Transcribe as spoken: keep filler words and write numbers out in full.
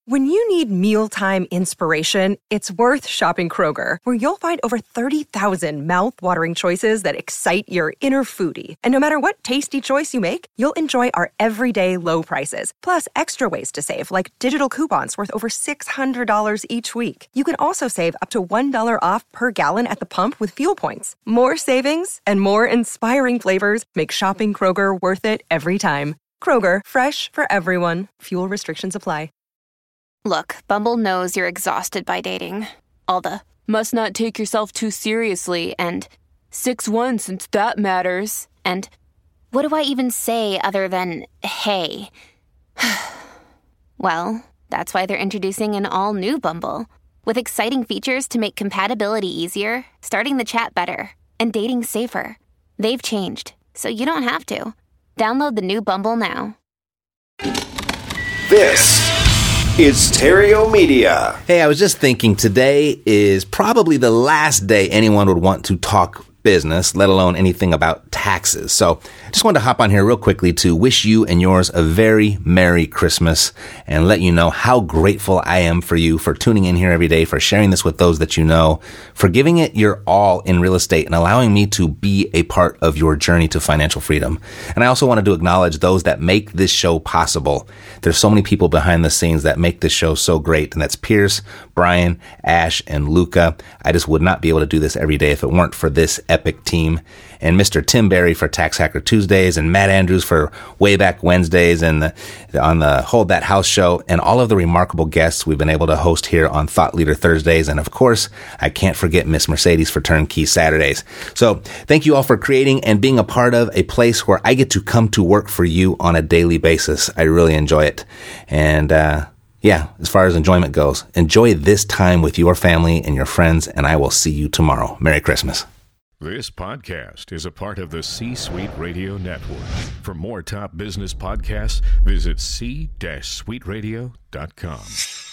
When you need mealtime inspiration, it's worth shopping Kroger, where you'll find over thirty thousand mouth-watering choices that excite your inner foodie. And no matter what tasty choice you make, you'll enjoy our everyday low prices, plus extra ways to save, like digital coupons worth over six hundred dollars each week. You can also save up to one dollar off per gallon at the pump with fuel points. More savings and more inspiring flavors make shopping Kroger worth it every time. Kroger, fresh for everyone. Fuel restrictions apply. Look, Bumble knows you're exhausted by dating. All the, must not take yourself too seriously, and six one since that matters, and what do I even say other than, hey? Well, that's why they're introducing an all-new Bumble, with exciting features to make compatibility easier, starting the chat better, and dating safer. They've changed, so you don't have to. Download the new Bumble now. This is Terrio Media. Hey, I was just thinking today is probably the last day anyone would want to talk business, let alone anything about taxes. So just wanted to hop on here real quickly to wish you and yours a very Merry Christmas and let you know how grateful I am for you for tuning in here every day, for sharing this with those that you know, for giving it your all in real estate and allowing me to be a part of your journey to financial freedom. And I also wanted to acknowledge those that make this show possible. There's so many people behind the scenes that make this show so great, and that's Pierce, Brian, Ash, and Luca. I just would not be able to do this every day if it weren't for this epic team. And Mister Tim Berry for Tax Hacker Tuesdays, and Matt Andrews for Wayback Wednesdays, and the, on the Hold That House show, and all of the remarkable guests we've been able to host here on Thought Leader Thursdays. And of course, I can't forget Miss Mercedes for Turnkey Saturdays. So thank you all for creating and being a part of a place where I get to come to work for you on a daily basis. I really enjoy it. And, uh, yeah, as far as enjoyment goes, enjoy this time with your family and your friends, and I will see you tomorrow. Merry Christmas. This podcast is a part of the C-Suite Radio Network. For more top business podcasts, visit c suite radio dot com.